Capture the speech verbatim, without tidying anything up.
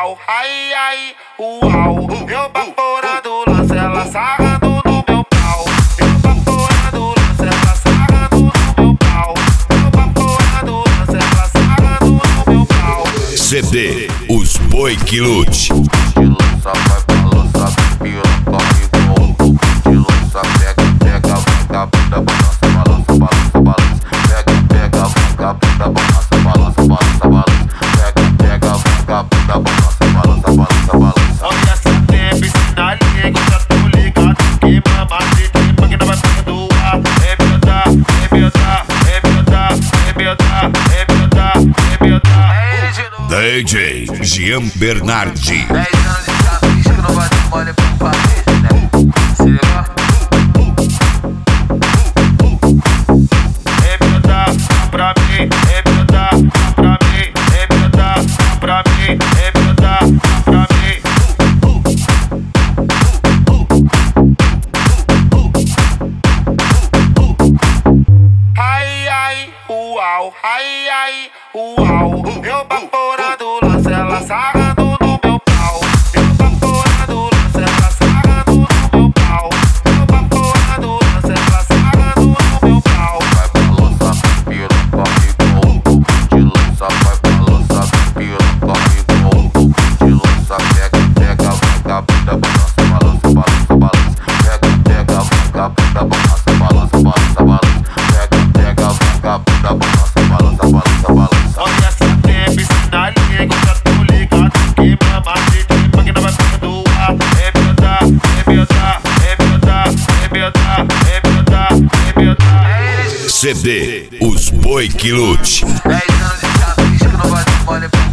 uau, ai, ai, uau. Eu baforando o lance, ela sarrando no meu pau. Eu baforando o lance, ela sarrando no meu pau. Eu baforando o lance, ela sarrando no meu pau. C D Os Boi Que Lute. De lança vai balança, piroca e gol. De lança pega, pega, vagabunda, balança, balança, balança, balança. Pega, pega, vagabunda, balança, balança, balança, balança. Pega, pega, vagabunda, balança, balança, balança, balança. Olha essa tempo, ensina liga, já tô ligado que mamacita, que não vai perdoar. É miudar, é miudar, é miudar, é miudar, é miudar, é miudar. D J Jean Bernardi. dez anos de chato, bicho que não vai ter mole pro país, né? Se liga. É miudar pra mim, é miudar pra mim, é miudar pra mim, é miudar pra mim. Ai, ai, uau, ai, ai, uau. Eu baforando o lance, ela sarrando no meu pau. Eu baforando o lance, ela sarrando no meu pau. Eu baforando o lance, ela sarrando no meu pau. Vai balançar, piroca e gol. De lança vai balançar, piroca e gol. De lança pega, pega, vagabunda, balança, balança, balança, balança. Pega, pega, vagabunda, balança, balança, balança, balança. Pega, pega, vagabunda, balança, balança, balança, balança. Olha essa tempo, ensina liga, já tô ligado que mamacita, que não vai perdoar. É miudar, é miudar, é miudar, é miudar, é miudar, é miudar. C D Os Boi Que Lute. dez anos de chato, bicho que não vai ter mole pro